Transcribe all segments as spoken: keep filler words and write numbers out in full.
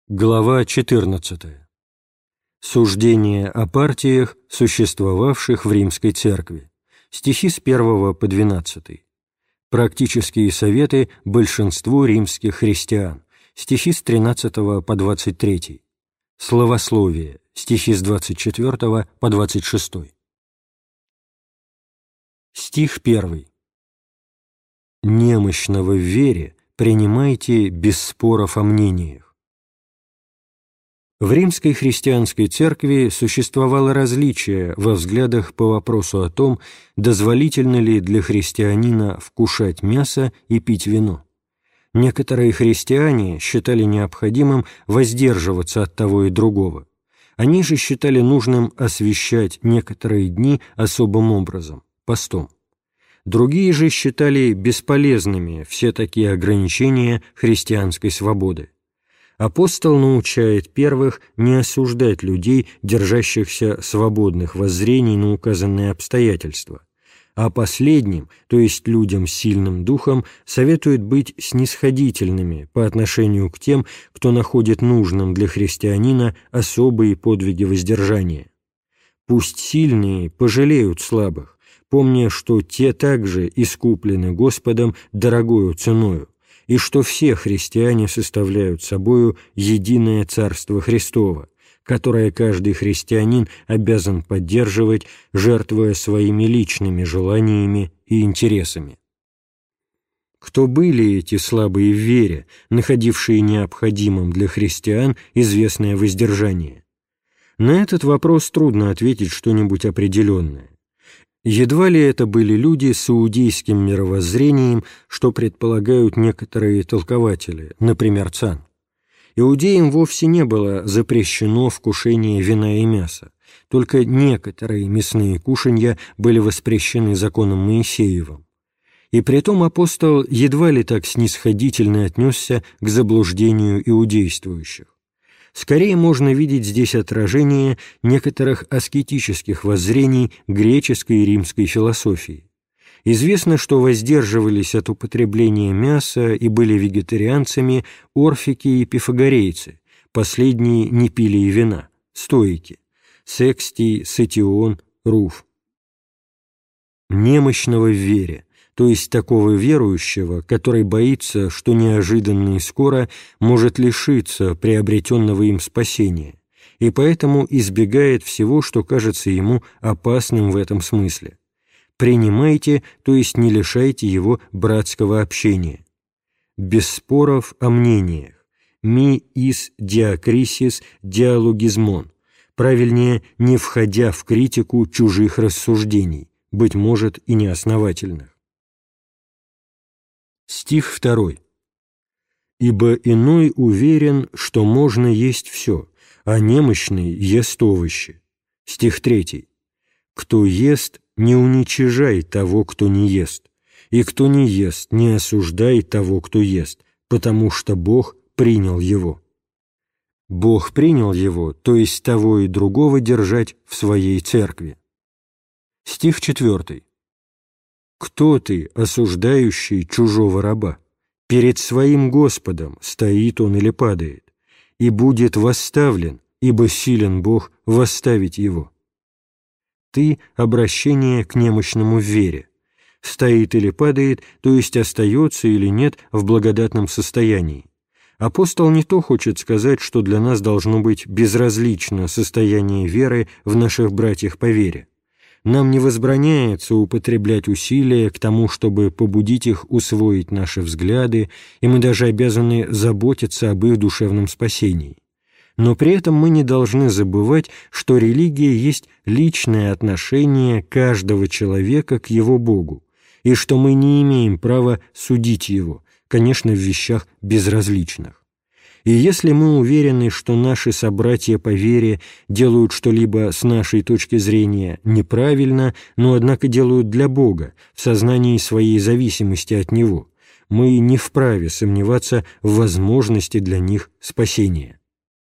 Глава четырнадцатая. Суждение о партиях, существовавших в Римской Церкви. Стихи с первого по двенадцатый. Практические советы большинству римских христиан. Стихи с тринадцатого по двадцать третий. Словословие. Стихи с двадцать четвертого по двадцать шестой. Стих первый. «Немощного в вере принимайте без споров о мнениях». В Римской христианской церкви существовало различие во взглядах по вопросу о том, дозволительно ли для христианина вкушать мясо и пить вино. Некоторые христиане считали необходимым воздерживаться от того и другого. Они же считали нужным освящать некоторые дни особым образом, постом. Другие же считали бесполезными все такие ограничения христианской свободы. Апостол научает первых не осуждать людей, держащихся свободных воззрений на указанные обстоятельства, а последним, то есть людям с сильным духом, советует быть снисходительными по отношению к тем, кто находит нужным для христианина особые подвиги воздержания. Пусть сильные пожалеют слабых, помня, что те также искуплены Господом дорогою ценою, и что все христиане составляют собою единое Царство Христово, которое каждый христианин обязан поддерживать, жертвуя своими личными желаниями и интересами. Кто были эти слабые в вере, находившие необходимым для христиан известное воздержание? На этот вопрос трудно ответить что-нибудь определенное. Едва ли это были люди с иудейским мировоззрением, что предполагают некоторые толкователи, например, Цан. Иудеям вовсе не было запрещено вкушение вина и мяса, только некоторые мясные кушанья были воспрещены законом Моисеевым. И притом апостол едва ли так снисходительно отнесся к заблуждению иудействующих. Скорее можно видеть здесь отражение некоторых аскетических воззрений греческой и римской философии. Известно, что воздерживались от употребления мяса и были вегетарианцами орфики и пифагорейцы, последние не пили и вина, стоики, Секстий, Сатион, Руф. Немощного в вере, то есть такого верующего, который боится, что неожиданно и скоро может лишиться приобретенного им спасения, и поэтому избегает всего, что кажется ему опасным в этом смысле. Принимайте, то есть не лишайте его братского общения. Без споров о мнениях. Ми ис диакрисис диалогизмон. Правильнее, не входя в критику чужих рассуждений, быть может и неосновательных. Стих второй. «Ибо иной уверен, что можно есть все, а немощный ест овощи». Стих третий. «Кто ест, не уничижай того, кто не ест, и кто не ест, не осуждай того, кто ест, потому что Бог принял его». Бог принял его, то есть того и другого держать в своей церкви. Стих четвертый. «Кто ты, осуждающий чужого раба? Перед своим Господом стоит он или падает, и будет восставлен, ибо силен Бог восставить его». Ты — обращение к немощному в вере. Стоит или падает, то есть остается или нет в благодатном состоянии. Апостол не то хочет сказать, что для нас должно быть безразлично состояние веры в наших братьях по вере. Нам не возбраняется употреблять усилия к тому, чтобы побудить их усвоить наши взгляды, и мы даже обязаны заботиться об их душевном спасении. Но при этом мы не должны забывать, что религия есть личное отношение каждого человека к его Богу, и что мы не имеем права судить его, конечно, в вещах безразличных. И если мы уверены, что наши собратья по вере делают что-либо с нашей точки зрения неправильно, но однако делают для Бога, в сознании своей зависимости от Него, мы не вправе сомневаться в возможности для них спасения.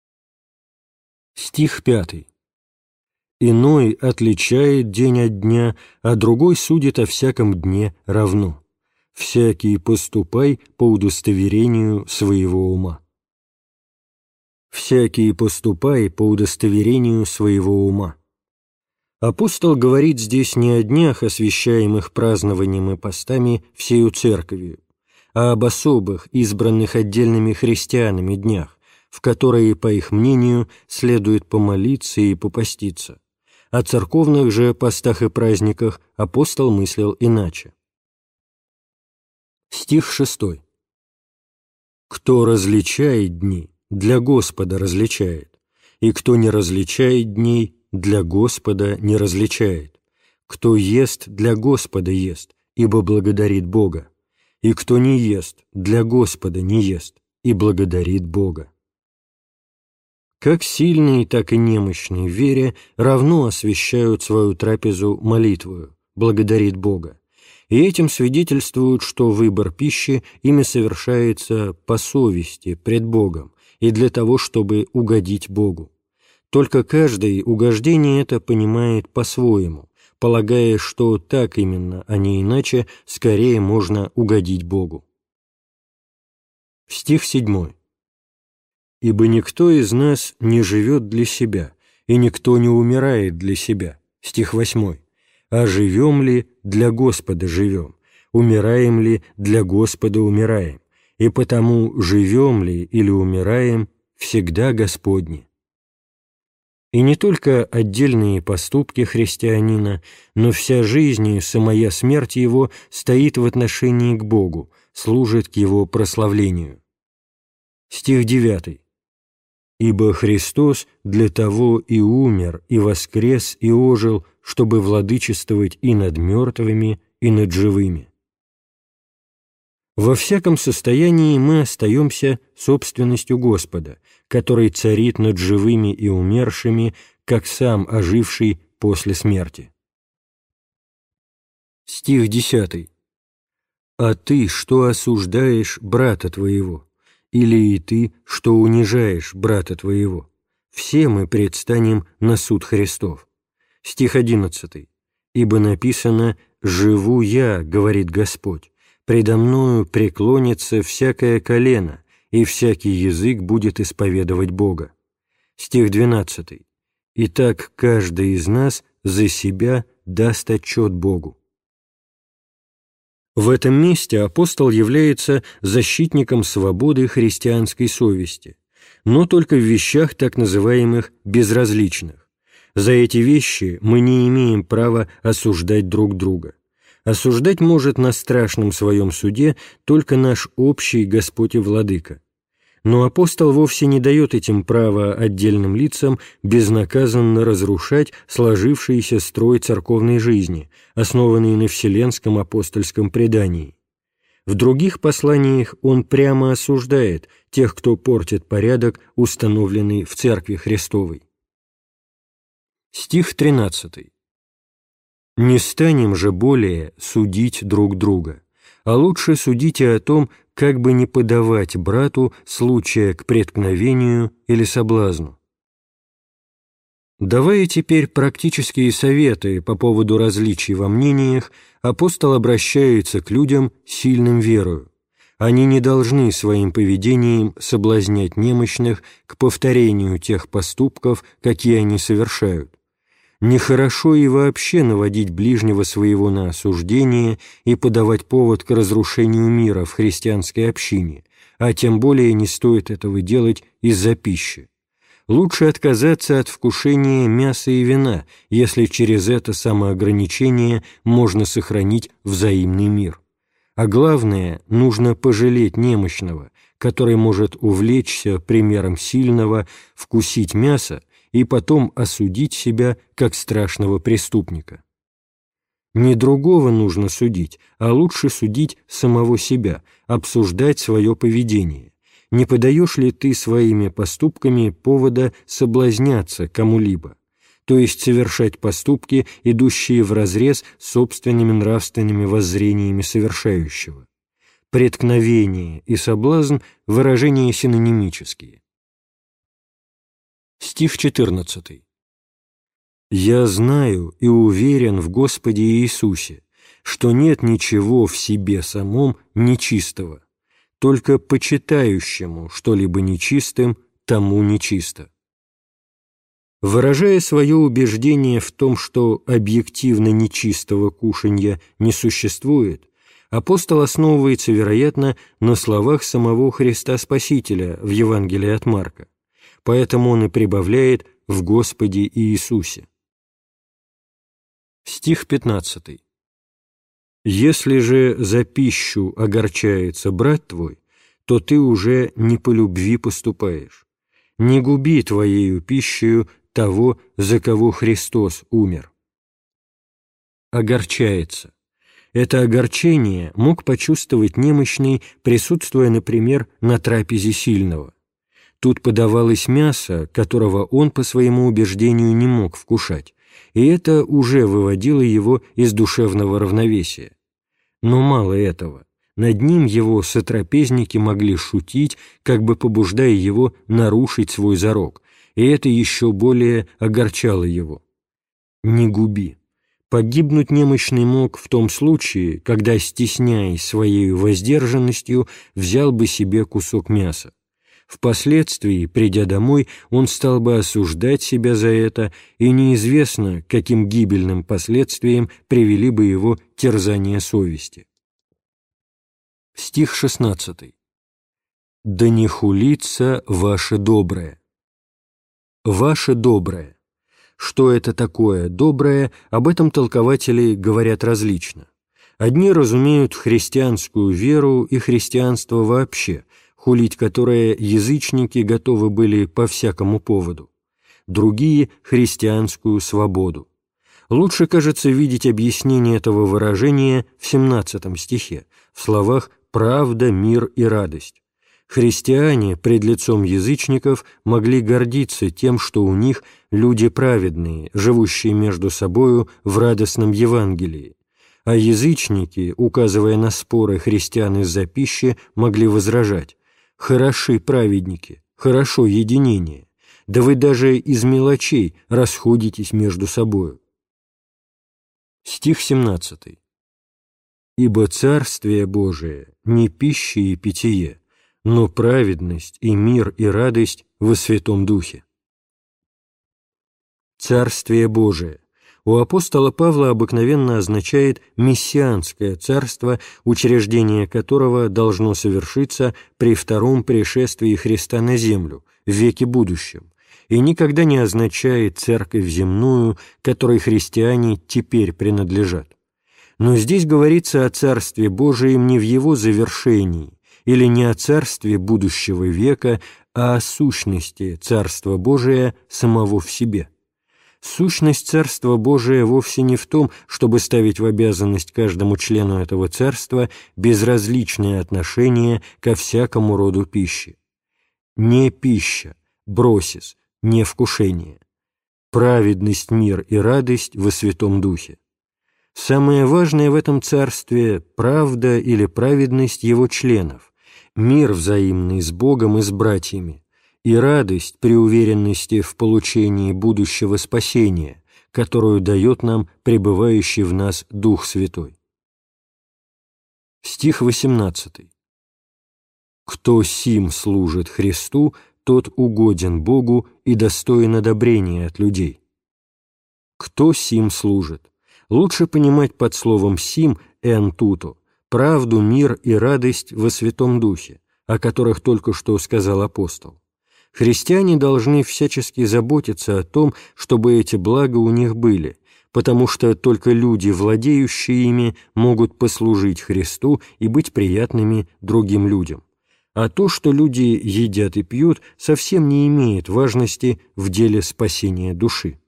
Стих пятый. «Иной отличает день от дня, а другой судит о всяком дне равно. Всякий поступай по удостоверению своего ума». всякий поступай по удостоверению своего ума». Апостол говорит здесь не о днях, освящаемых празднованием и постами всею Церковью, а об особых, избранных отдельными христианами днях, в которые, по их мнению, следует помолиться и попаститься. О церковных же постах и праздниках апостол мыслил иначе. Стих шестой. «Кто различает дни, для Господа различает, и кто не различает дней, для Господа не различает. Кто ест, для Господа ест, ибо благодарит Бога, и кто не ест, для Господа не ест, и благодарит Бога». Как сильные, так и немощные в вере равно освящают свою трапезу молитвою, благодарит Бога, и этим свидетельствуют, что выбор пищи ими совершается по совести пред Богом и для того, чтобы угодить Богу. Только каждый угождение это понимает по-своему, полагая, что так именно, а не иначе, скорее можно угодить Богу. Стих седьмой. «Ибо никто из нас не живет для себя, и никто не умирает для себя». Стих восьмой. «А живем ли, для Господа живем, умираем ли, для Господа умираем, и потому живем ли или умираем, всегда Господни». И не только отдельные поступки христианина, но вся жизнь и самая смерть его стоит в отношении к Богу, служит к Его прославлению. Стих девятый. «Ибо Христос для того и умер, и воскрес, и ожил, чтобы владычествовать и над мертвыми, и над живыми». Во всяком состоянии мы остаемся собственностью Господа, который царит над живыми и умершими, как сам оживший после смерти. Стих десятый. «А ты что осуждаешь брата твоего? Или и ты, что унижаешь брата твоего? Все мы предстанем на суд Христов». Стих одиннадцатый. «Ибо написано: „Живу я, говорит Господь, предо мною преклонится всякое колено, и всякий язык будет исповедовать Бога». Стих двенадцатый. «Итак, каждый из нас за себя даст отчет Богу». В этом месте апостол является защитником свободы христианской совести, но только в вещах так называемых безразличных. За эти вещи мы не имеем права осуждать друг друга. Осуждать может на страшном своем суде только наш общий Господь и Владыка. Но апостол вовсе не дает этим права отдельным лицам безнаказанно разрушать сложившийся строй церковной жизни, основанный на вселенском апостольском предании. В других посланиях он прямо осуждает тех, кто портит порядок, установленный в Церкви Христовой. Стих тринадцатый. «Не станем же более судить друг друга, а лучше судите о том, как бы не подавать брату случая к преткновению или соблазну». Давая теперь практические советы по поводу различий во мнениях, апостол обращается к людям сильным верою. Они не должны своим поведением соблазнять немощных к повторению тех поступков, какие они совершают. Нехорошо и вообще наводить ближнего своего на осуждение и подавать повод к разрушению мира в христианской общине, а тем более не стоит этого делать из-за пищи. Лучше отказаться от вкушения мяса и вина, если через это самоограничение можно сохранить взаимный мир. А главное, нужно пожалеть немощного, который может увлечься примером сильного, вкусить мясо и потом осудить себя как страшного преступника. Не другого нужно судить, а лучше судить самого себя, обсуждать свое поведение. Не подаешь ли ты своими поступками повода соблазняться кому-либо, то есть совершать поступки, идущие вразрез с собственными нравственными воззрениями совершающего? Преткновение и соблазн – выражения синонимические. Стих четырнадцатый. «Я знаю и уверен в Господе Иисусе, что нет ничего в себе самом нечистого, только почитающему что-либо нечистым тому нечисто. Выражая свое убеждение в том, что объективно нечистого кушанья не существует, апостол основывается, вероятно, на словах самого Христа Спасителя в Евангелии от Марка, поэтому он и прибавляет «в Господе Иисусе». Стих пятнадцатый. «Если же за пищу огорчается брат твой, то ты уже не по любви поступаешь. Не губи твоею пищею того, за кого Христос умер». Огорчается. Это огорчение мог почувствовать немощный, присутствуя, например, на трапезе сильного. Тут подавалось мясо, которого он по своему убеждению не мог вкушать, и это уже выводило его из душевного равновесия. Но мало этого. Над ним его сотрапезники могли шутить, как бы побуждая его нарушить свой зарок, и это еще более огорчало его. «Не губи». Погибнуть немощный мог в том случае, когда, стесняясь своей воздержанностью, взял бы себе кусок мяса. Впоследствии, придя домой, он стал бы осуждать себя за это, и неизвестно, каким гибельным последствиям привели бы его терзания совести. Стих шестнадцатый. «Да не хулится ваше доброе». «Ваше доброе». Что это такое доброе, об этом толкователи говорят различно. Одни разумеют христианскую веру и христианство вообще, хулить которое язычники готовы были по всякому поводу. Другие — христианскую свободу. Лучше, кажется, видеть объяснение этого выражения в семнадцатом стихе, в словах «правда, мир и радость». Христиане пред лицом язычников могли гордиться тем, что у них люди праведные, живущие между собою в радостном Евангелии, а язычники, указывая на споры христиан из-за пищи, могли возражать: «Хороши праведники, хорошо единение, да вы даже из мелочей расходитесь между собою». Стих семнадцатый. «Ибо Царствие Божие не пища и питье, но праведность и мир и радость во Святом Духе». Царствие Божие у апостола Павла обыкновенно означает мессианское царство, учреждение которого должно совершиться при втором пришествии Христа на землю, в веке будущем, и никогда не означает церковь земную, которой христиане теперь принадлежат. Но здесь говорится о Царстве Божием не в его завершении, или не о царстве будущего века, а о сущности Царства Божия самого в себе. Сущность Царства Божия вовсе не в том, чтобы ставить в обязанность каждому члену этого царства безразличное отношение ко всякому роду пищи. Не пища, бросис, не вкушение. Праведность, мир и радость во Святом Духе. Самое важное в этом царстве – правда или праведность его членов, мир взаимный с Богом и с братьями, и радость при уверенности в получении будущего спасения, которую дает нам пребывающий в нас Дух Святой. Стих восемнадцатый. «Кто сим служит Христу, тот угоден Богу и достоин одобрения от людей». Кто сим служит? Лучше понимать под словом «сим» «эн туто» правду, мир и радость во Святом Духе, о которых только что сказал апостол. Христиане должны всячески заботиться о том, чтобы эти блага у них были, потому что только люди, владеющие ими, могут послужить Христу и быть приятными другим людям. А то, что люди едят и пьют, совсем не имеет важности в деле спасения души.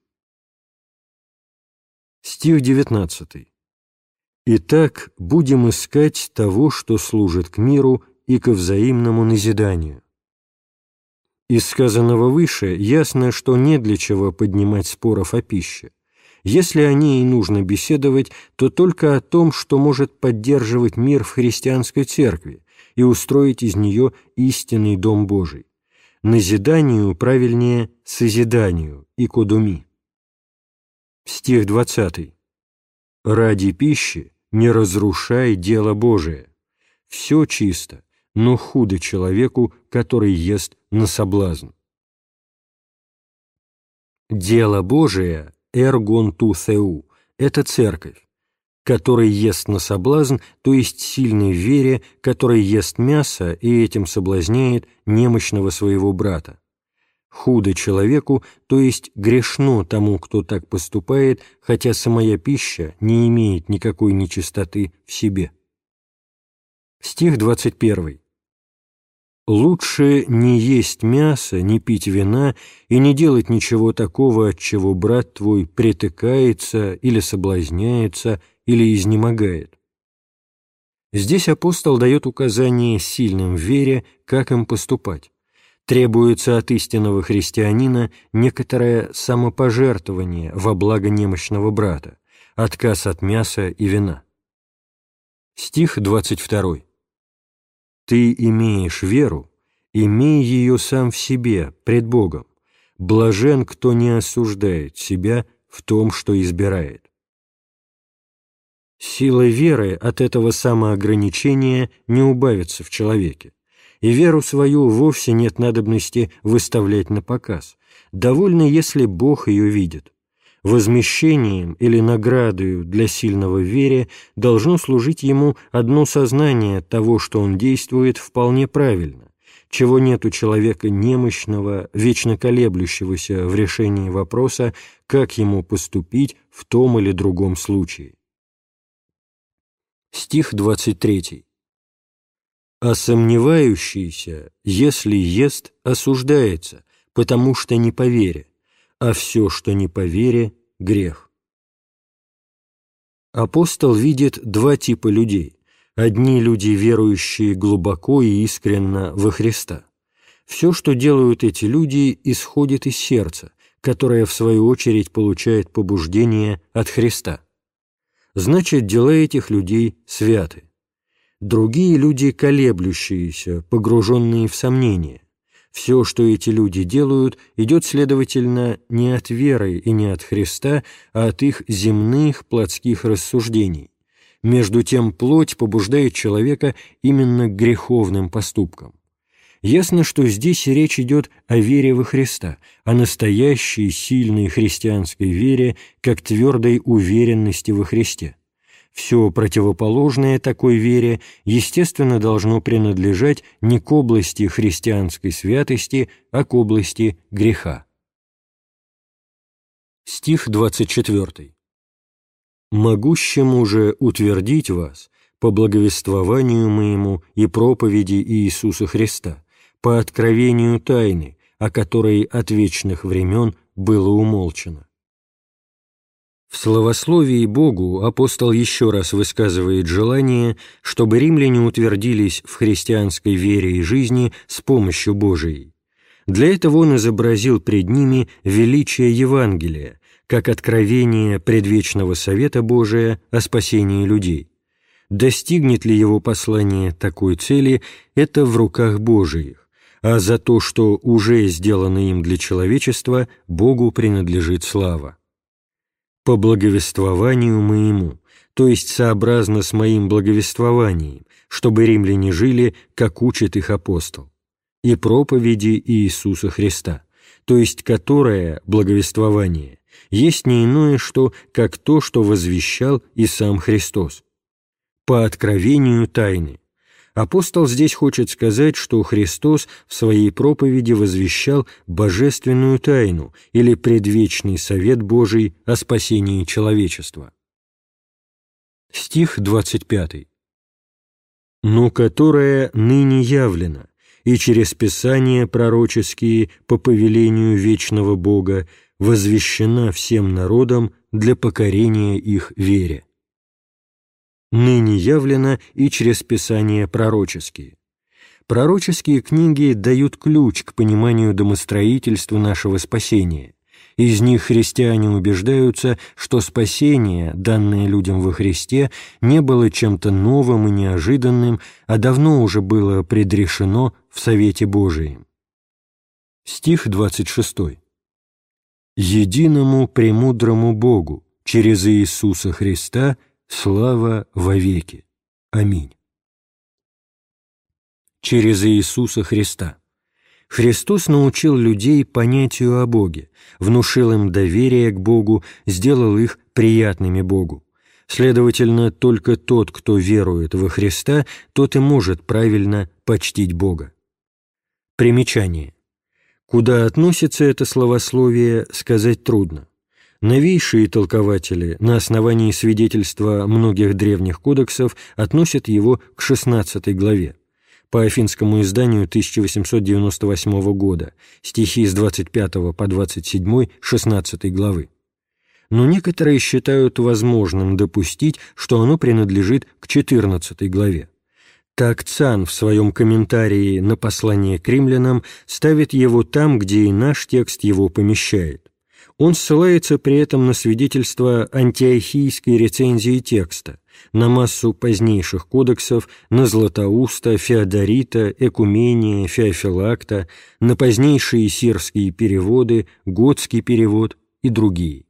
Стих девятнадцатый. «Итак, будем искать того, что служит к миру и ко взаимному назиданию». Из сказанного выше ясно, что не для чего поднимать споров о пище. Если о ней и нужно беседовать, то только о том, что может поддерживать мир в христианской церкви и устроить из нее истинный Дом Божий. Назиданию, правильнее, созиданию, икодуми. Стих двадцатый. «Ради пищи не разрушай дело Божие. Все чисто, но худо человеку, который ест на соблазн». Дело Божие, эргон ту θεу, это церковь, который ест на соблазн, то есть сильный в вере, который ест мясо и этим соблазняет немощного своего брата. Худо человеку, то есть грешно тому, кто так поступает, хотя самая пища не имеет никакой нечистоты в себе. Стих двадцать первый. «Лучше не есть мясо, не пить вина и не делать ничего такого, от чего брат твой притыкается или соблазняется, или изнемогает». Здесь апостол дает указание сильным в вере, как им поступать. Требуется от истинного христианина некоторое самопожертвование во благо немощного брата, отказ от мяса и вина. Стих двадцать второй. «Ты имеешь веру, имей ее сам в себе, пред Богом. Блажен, кто не осуждает себя в том, что избирает». Сила веры от этого самоограничения не убавится в человеке, и веру свою вовсе нет надобности выставлять на показ. Довольно, если Бог ее видит. Возмещением или наградою для сильного в вере должно служить ему одно сознание того, что он действует вполне правильно, чего нет у человека немощного, вечно колеблющегося в решении вопроса, как ему поступить в том или другом случае. Стих двадцать третий. «А сомневающийся, если ест, осуждается, потому что не по вере, а все, что не по вере, грех». Апостол видит два типа людей. Одни люди, верующие глубоко и искренно во Христа. Все, что делают эти люди, исходит из сердца, которое, в свою очередь, получает побуждение от Христа. Значит, дела этих людей святы. Другие люди, колеблющиеся, погруженные в сомнения. Все, что эти люди делают, идет, следовательно, не от веры и не от Христа, а от их земных плотских рассуждений. Между тем, плоть побуждает человека именно к греховным поступкам. Ясно, что здесь речь идет о вере во Христа, о настоящей сильной христианской вере, как твердой уверенности во Христе. Все противоположное такой вере, естественно, должно принадлежать не к области христианской святости, а к области греха. Стих двадцать четвёртый. «Могущему же утвердить вас по благовествованию моему и проповеди Иисуса Христа, по откровению тайны, о которой от вечных времен было умолчено». В славословии Богу апостол еще раз высказывает желание, чтобы римляне утвердились в христианской вере и жизни с помощью Божией. Для этого он изобразил пред ними величие Евангелия, как откровение предвечного совета Божия о спасении людей. Достигнет ли его послание такой цели, это в руках Божиих, а за то, что уже сделано им для человечества, Богу принадлежит слава. «По благовествованию моему», то есть сообразно с моим благовествованием, чтобы римляне жили, как учит их апостол, и проповеди Иисуса Христа, то есть которое, благовествование, есть не иное, что, как то, что возвещал и сам Христос. По откровению тайны. Апостол здесь хочет сказать, что Христос в своей проповеди возвещал божественную тайну или предвечный совет Божий о спасении человечества. Стих двадцать пятый. «Но которая ныне явлена, и через Писания пророческие по повелению вечного Бога возвещена всем народам для покорения их вере». Ныне явлено и через Писания пророческие. Пророческие книги дают ключ к пониманию домостроительства нашего спасения. Из них христиане убеждаются, что спасение, данное людям во Христе, не было чем-то новым и неожиданным, а давно уже было предрешено в Совете Божием. Стих двадцать шестой. «Единому премудрому Богу, через Иисуса Христа, слава вовеки. Аминь». Через Иисуса Христа. Христос научил людей понятию о Боге, внушил им доверие к Богу, сделал их приятными Богу. Следовательно, только тот, кто верует во Христа, тот и может правильно почтить Бога. Примечание. Куда относится это словословие, сказать трудно. Новейшие толкователи на основании свидетельства многих древних кодексов относят его к шестнадцатой главе. По афинскому изданию тысяча восемьсот девяносто восьмого года, стихи с двадцать пятого по двадцать седьмой шестнадцатой главы. Но некоторые считают возможным допустить, что оно принадлежит к четырнадцатой главе. Так Цан в своем комментарии на послание к римлянам ставит его там, где и наш текст его помещает. Он ссылается при этом на свидетельство антиохийской рецензии текста, на массу позднейших кодексов, на Златоуста, Феодорита, Экумения, Феофилакта, на позднейшие сирские переводы, готский перевод и другие.